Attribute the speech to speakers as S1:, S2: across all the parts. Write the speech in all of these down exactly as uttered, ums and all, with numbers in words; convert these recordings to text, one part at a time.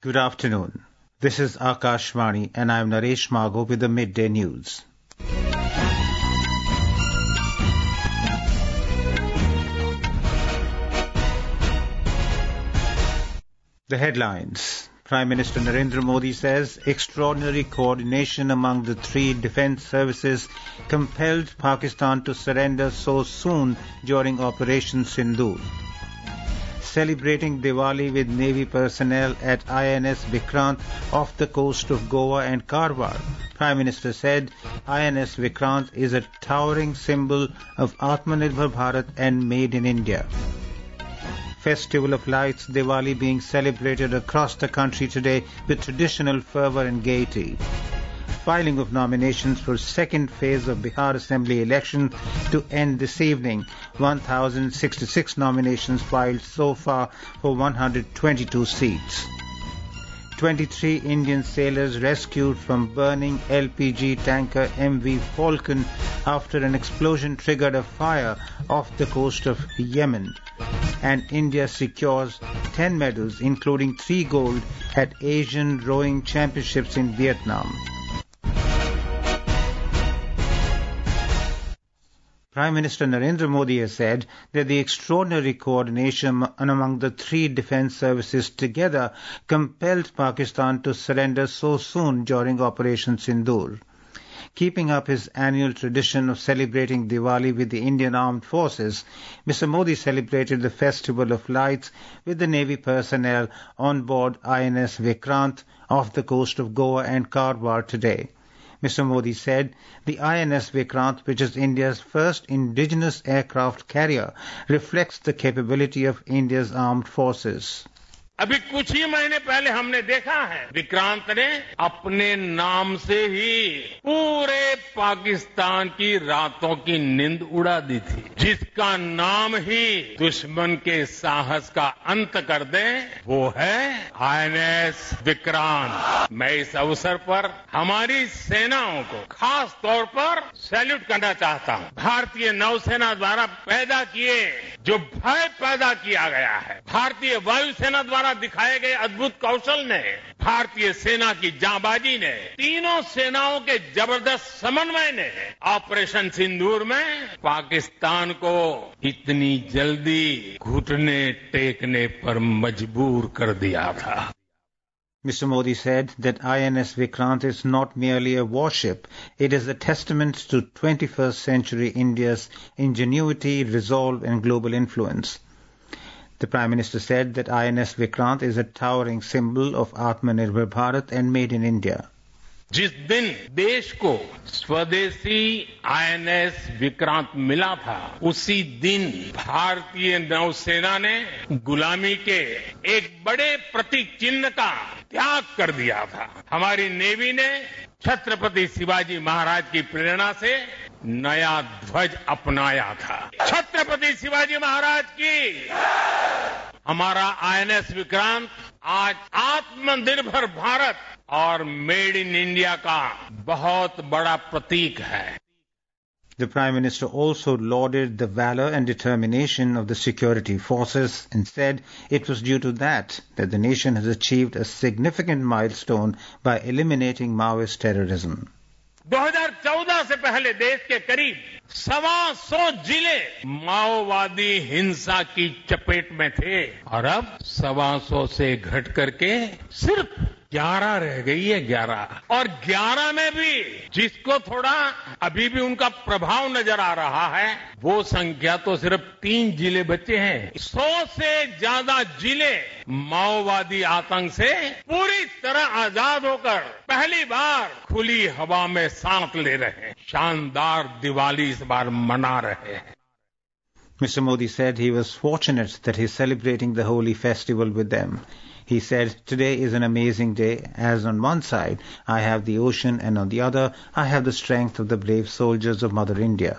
S1: Good afternoon. This is Akashvani and I am Naresh Magho with the Midday News. The headlines. Prime Minister Narendra Modi says extraordinary coordination among the three defence services compelled Pakistan to surrender so soon during Operation Sindoor. Celebrating Diwali with Navy personnel at I N S Vikrant off the coast of Goa and Karwar. Prime Minister said I N S Vikrant is a towering symbol of Atmanirbhar Bharat and Made in India. Festival of Lights Diwali being celebrated across the country today with traditional fervour and gaiety. Filing of nominations for second phase of Bihar Assembly election to end this evening. one thousand sixty-six nominations filed so far for one hundred twenty-two seats. twenty-three Indian sailors rescued from burning L P G tanker M V Falcon after an explosion triggered a fire off the coast of Yemen. And India secures ten medals, including three gold, at Asian Rowing Championships in Vietnam. Prime Minister Narendra Modi has said that the extraordinary coordination among the three defence services together compelled Pakistan to surrender so soon during Operation Sindoor. Keeping up his annual tradition of celebrating Diwali with the Indian Armed Forces, Mister Modi celebrated the Festival of Lights with the Navy personnel on board I N S Vikrant off the coast of Goa and Karwar today. Mister Modi said the I N S Vikrant, which is India's first indigenous aircraft carrier, reflects the capability of India's armed forces.
S2: अभी कुछ ही महीने पहले हमने देखा है विक्रांत ने अपने नाम से ही पूरे पाकिस्तान की रातों की नींद उड़ा दी थी, जिसका नाम ही दुश्मन के साहस का अंत कर दे, वो है आई एन एस विक्रांत। मैं इस अवसर पर हमारी सेनाओं को खास तौर पर सैल्यूट करना चाहता हूं। भारतीय नौसेना द्वारा पैदा किए जो भय पैदा किया गया है, भारतीय वायुसेना द्वारा दिखाए गए अद्भुत कौशल ने, भारतीय सेना की जांबाजी ने, तीनों सेनाओं के जबरदस्त समन्वय ने ऑपरेशन सिंदूर में पाकिस्तान को इतनी जल्दी घुटने टेकने पर मजबूर कर दिया था।
S1: Mister Modi said that I N S Vikrant is not merely a warship, it is a testament to twenty-first century India's ingenuity, resolve and global influence. The Prime Minister said that I N S Vikrant is a towering symbol of Atmanirbhar Bharat and Made in India.
S2: जिस दिन देश को स्वदेशी I N S Vikrant मिला था, उसी दिन भारतीय नौसेना ने गुलामी के एक बड़े प्रतीक चिन्ह का त्याग कर दिया था। हमारी नेवी ने छत्रपति शिवाजी महाराज की प्रेरणा से नया ध्वज अपनाया था। छत्रपति शिवाजी महाराज की हमारा आई एन एस विक्रांत आज आत्मनिर्भर भारत और मेड इन इंडिया का बहुत बड़ा प्रतीक है।
S1: The Prime Minister also lauded the valor and determination of the security forces and said it was due to that that the nation has achieved a significant milestone by eliminating Maoist terrorism.
S2: दो हज़ार चौदह से पहले देश के करीब सवा सौ जिले माओवादी हिंसा की चपेट में थे और अब सवा सौ से घट करके सिर्फ ग्यारह रह गई है, ग्यारह। और ग्यारह में भी जिसको थोड़ा अभी भी उनका प्रभाव नजर आ रहा है, वो संख्या तो सिर्फ तीन जिले बचे हैं। सौ से ज्यादा जिले माओवादी आतंक से पूरी तरह आजाद होकर पहली बार खुली हवा में सांस ले रहे हैं। शानदार दिवाली इस बार मना रहे हैं।
S1: Mister Modi said he was fortunate that he is celebrating the holy festival with them. He said, today is an amazing day, as on one side I have the ocean and on the other I have the strength of the brave soldiers of Mother India.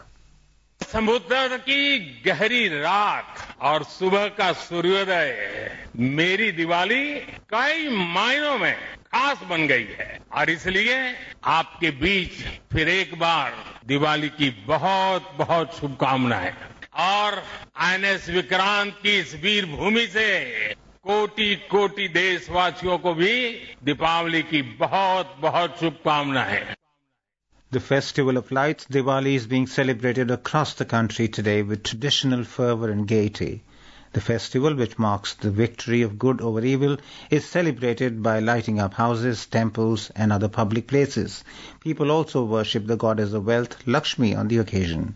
S2: समुद्र की गहरी रात और सुबह का सूर्योदय मेरी दिवाली कई मायनों में खास बन गई है और इसलिए आपके बीच फिर एक बार दिवाली की बहुत बहुत शुभकामनाएं। और आई एन एस विक्रांत की इस वीर भूमि से कोटि कोटि देशवासियों को भी दीपावली की बहुत बहुत शुभकामनाएं.
S1: The Festival of Lights, Diwali, is being celebrated across the country today with traditional fervour and gaiety. The festival, which marks the victory of good over evil, is celebrated by lighting up houses, temples and other public places. People also worship the goddess of wealth, Lakshmi, on the occasion.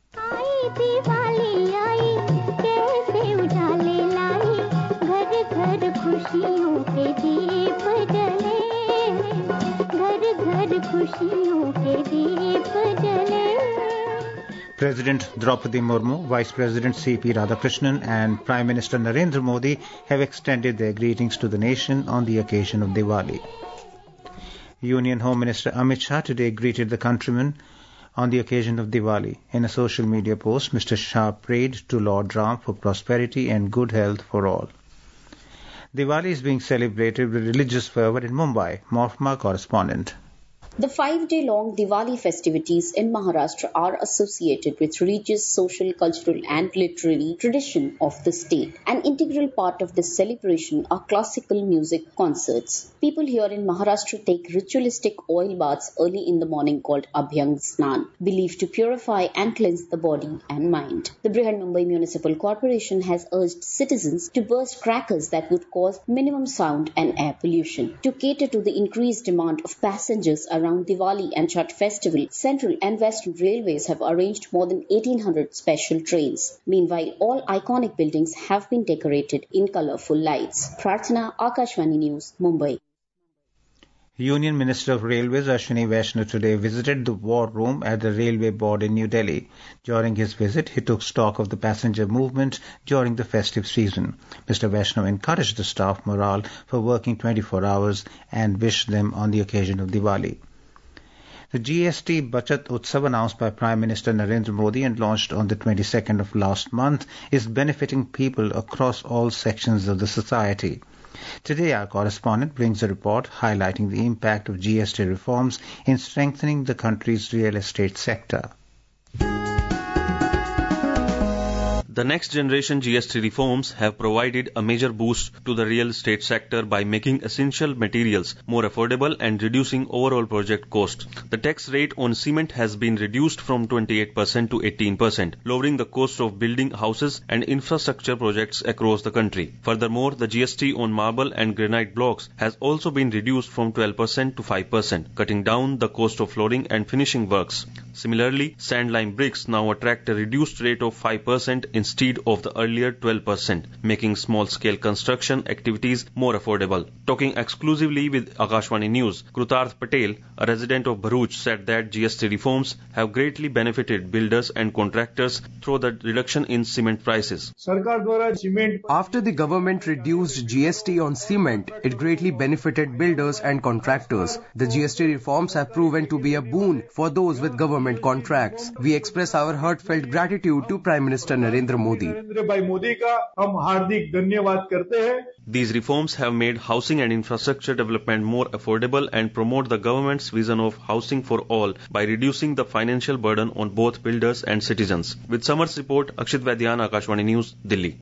S1: President Draupadi Murmu, Vice President C P Radhakrishnan and Prime Minister Narendra Modi have extended their greetings to the nation on the occasion of Diwali. Union Home Minister Amit Shah today greeted the countrymen on the occasion of Diwali. In a social media post, Mister Shah prayed to Lord Ram for prosperity and good health for all. Diwali is being celebrated with religious fervour in Mumbai. More from our correspondent.
S3: The five-day-long Diwali festivities in Maharashtra are associated with religious, social, cultural and literary tradition of the state. An integral part of this celebration are classical music concerts. People here in Maharashtra take ritualistic oil baths early in the morning called Abhyang Snan, believed to purify and cleanse the body and mind. The Brihan Mumbai Municipal Corporation has urged citizens to burst crackers that would cause minimum sound and air pollution. To cater to the increased demand of passengers around Around Diwali and Chhath festival, Central and Western Railways have arranged more than eighteen hundred special trains. Meanwhile, all iconic buildings have been decorated in colourful lights. Prarthana, Akashvani News, Mumbai.
S1: Union Minister of Railways Ashwini Vaishnaw today visited the War Room at the Railway Board in New Delhi. During his visit, he took stock of the passenger movement during the festive season. Mister Vaishnaw encouraged the staff morale for working twenty-four hours and wished them on the occasion of Diwali. The G S T Bachat Utsav, announced by Prime Minister Narendra Modi and launched on the twenty-second of last month, is benefiting people across all sections of the society. Today, our correspondent brings a report highlighting the impact of G S T reforms in strengthening the country's real estate sector.
S4: The next generation G S T reforms have provided a major boost to the real estate sector by making essential materials more affordable and reducing overall project cost. The tax rate on cement has been reduced from twenty-eight percent to eighteen percent, lowering the cost of building houses and infrastructure projects across the country. Furthermore, the G S T on marble and granite blocks has also been reduced from twelve percent to five percent, cutting down the cost of flooring and finishing works. Similarly, sand lime bricks now attract a reduced rate of five percent instead of the earlier twelve percent, making small-scale construction activities more affordable. Talking exclusively with Akashvani News, Krutarth Patel, a resident of Bharuch, said that G S T reforms have greatly benefited builders and contractors through the reduction in cement prices.
S5: After the government reduced G S T on cement, it greatly benefited builders and contractors. The G S T reforms have proven to be a boon for those with government contracts. We express our heartfelt gratitude to Prime Minister Narendra Modi.
S4: These reforms have made housing and infrastructure development more affordable and promote the government's vision of housing for all by reducing the financial burden on both builders and citizens. With Summer's report, Akshit Vaidyan, Akashvani News, Delhi.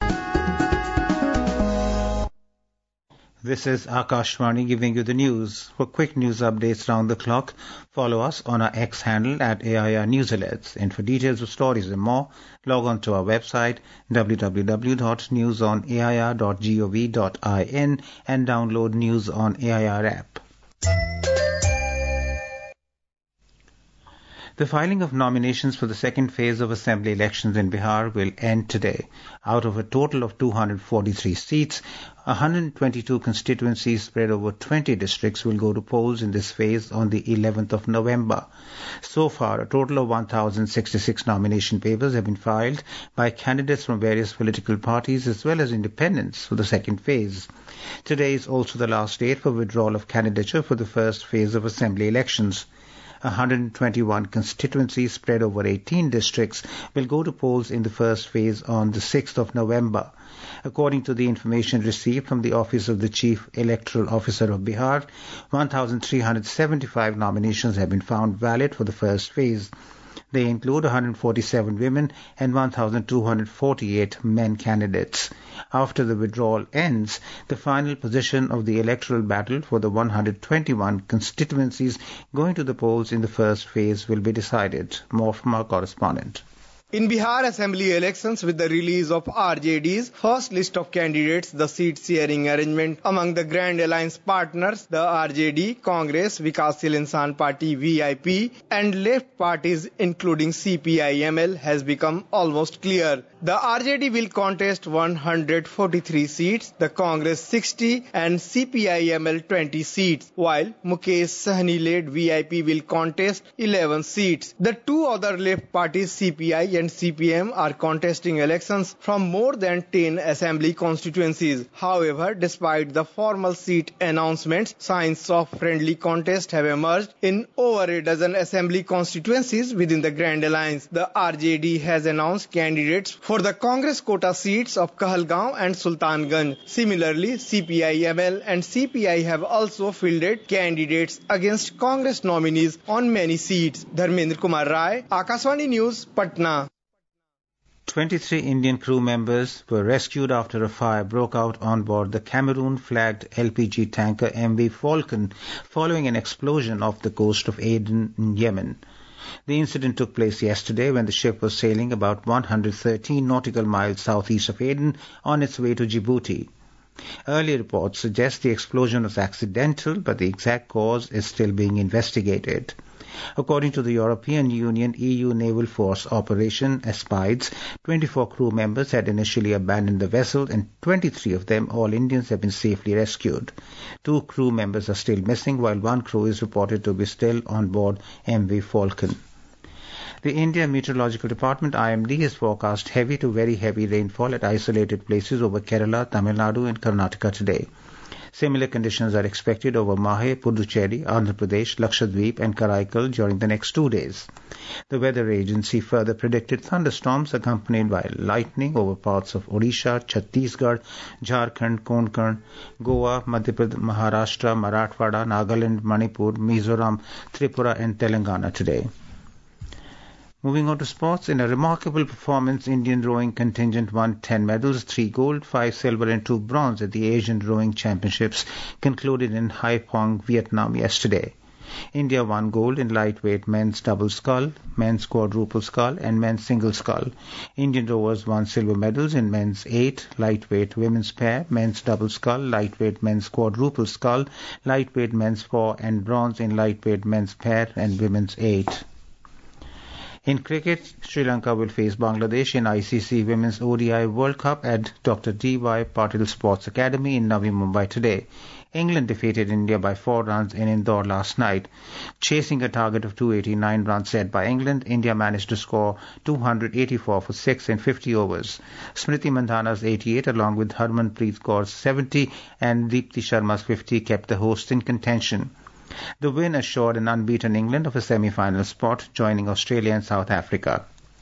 S1: This is Akashvani giving you the news. For quick news updates round the clock, follow us on our X handle at A I R News Alerts. And for details of stories and more, log on to our website w w w dot news on a i r dot gov dot in and download News on A I R app. The filing of nominations for the second phase of assembly elections in Bihar will end today. Out of a total of two hundred forty-three seats, one hundred twenty-two constituencies spread over twenty districts will go to polls in this phase on the eleventh of November. So far, a total of one thousand sixty-six nomination papers have been filed by candidates from various political parties as well as independents for the second phase. Today is also the last date for withdrawal of candidature for the first phase of assembly elections. one hundred twenty-one constituencies spread over eighteen districts will go to polls in the first phase on the sixth of November. According to the information received from the Office of the Chief Electoral Officer of Bihar, one thousand three hundred seventy-five nominations have been found valid for the first phase. They include one hundred forty-seven women and one thousand two hundred forty-eight men candidates. After the withdrawal ends, the final position of the electoral battle for the one hundred twenty-one constituencies going to the polls in the first phase will be decided. More from our correspondent.
S6: In Bihar Assembly elections, with the release of R J D's first list of candidates, the seat-sharing arrangement among the Grand Alliance partners, the R J D, Congress, Vikasil Insan Party V I P, and left parties including C P I M L has become almost clear. The R J D will contest one hundred forty-three seats, the Congress sixty, and C P I M L twenty seats, while Mukesh Sahni-led V I P will contest eleven seats. The two other left parties, C P I and C P M, are contesting elections from more than ten assembly constituencies. However, despite the formal seat announcements, signs of friendly contest have emerged in over a dozen assembly constituencies within the Grand Alliance. The R J D has announced candidates for the Congress quota seats of Kahalgaon and Sultanganj. Similarly, C P I M L and C P I have also fielded candidates against Congress nominees on many seats. Dharmendra Kumar Rai, Akashvani News, Patna.
S1: twenty-three Indian crew members were rescued after a fire broke out on board the Cameroon-flagged L P G tanker M V Falcon following an explosion off the coast of Aden in Yemen. The incident took place yesterday when the ship was sailing about one hundred thirteen nautical miles southeast of Aden on its way to Djibouti. Early reports suggest the explosion was accidental, but the exact cause is still being investigated. According to the European Union E U Naval Force Operation Aspides, twenty-four crew members had initially abandoned the vessel and twenty-three of them, all Indians, have been safely rescued. Two crew members are still missing, while one crew is reported to be still on board M V Falcon. The India Meteorological Department I M D has forecast heavy to very heavy rainfall at isolated places over Kerala, Tamil Nadu and Karnataka today. Similar conditions are expected over Mahe, Puducherry, Andhra Pradesh, Lakshadweep and Karaikal during the next two days. The weather agency further predicted thunderstorms accompanied by lightning over parts of Odisha, Chhattisgarh, Jharkhand, Konkan, Goa, Madhya Pradesh, Maharashtra, Marathwada, Nagaland, Manipur, Mizoram, Tripura and Telangana today. Moving on to sports, in a remarkable performance, Indian rowing contingent won ten medals, three gold, five silver and two bronze at the Asian Rowing Championships concluded in Haiphong, Vietnam yesterday. India won gold in lightweight men's double scull, men's quadruple scull and men's single scull. Indian rowers won silver medals in men's eight, lightweight women's pair, men's double scull, lightweight men's quadruple scull, lightweight men's four and bronze in lightweight men's pair and women's eight. In cricket, Sri Lanka will face Bangladesh in I C C Women's O D I World Cup at Doctor D Y Patil Sports Academy in Navi Mumbai today. England defeated India by four runs in Indore last night. Chasing a target of two hundred eighty-nine runs set by England, India managed to score two hundred eighty-four for six in fifty overs. Smriti Mandhana's eighty-eight along with Harmanpreet Kaur's seventy and Deepti Sharma's fifty kept the hosts in contention. The win assured an unbeaten England of a semi-final spot, joining Australia and South Africa.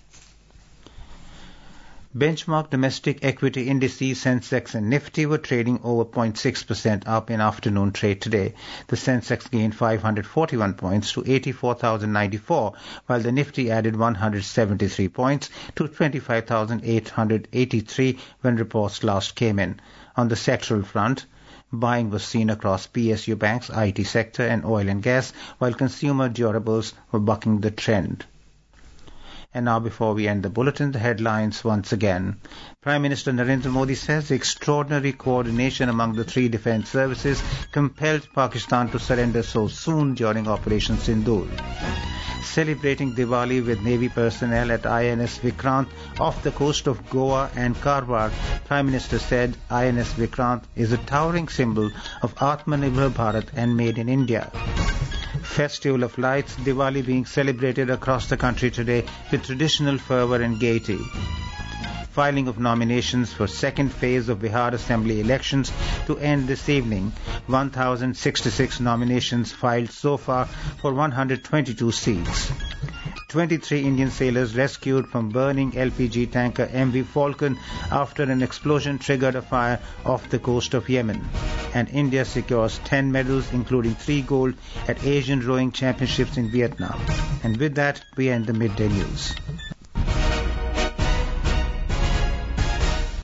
S1: Benchmark domestic equity indices Sensex and Nifty were trading over zero point six percent up in afternoon trade today. The Sensex gained five hundred forty-one points to eighty-four thousand ninety-four, while the Nifty added one hundred seventy-three points to twenty-five thousand eight hundred eighty-three when reports last came in. On the sectoral front, buying was seen across P S U banks, I T sector and oil and gas, while consumer durables were bucking the trend. And now, before we end the bulletin, the headlines once again. Prime Minister Narendra Modi says extraordinary coordination among the three defence services compelled Pakistan to surrender so soon during Operation Sindoor. Celebrating Diwali with Navy personnel at I N S Vikrant off the coast of Goa and Karwar, Prime Minister said I N S Vikrant is a towering symbol of Atmanirbhar Bharat and Made in India. Festival of Lights, Diwali being celebrated across the country today with traditional fervour and gaiety. Filing of nominations for second phase of Bihar Assembly elections to end this evening. one thousand sixty-six nominations filed so far for one hundred twenty-two seats. twenty-three Indian sailors rescued from burning L P G tanker M V Falcon after an explosion triggered a fire off the coast of Yemen. And India secures ten medals, including three gold at Asian Rowing Championships in Vietnam. And with that, we end the midday news.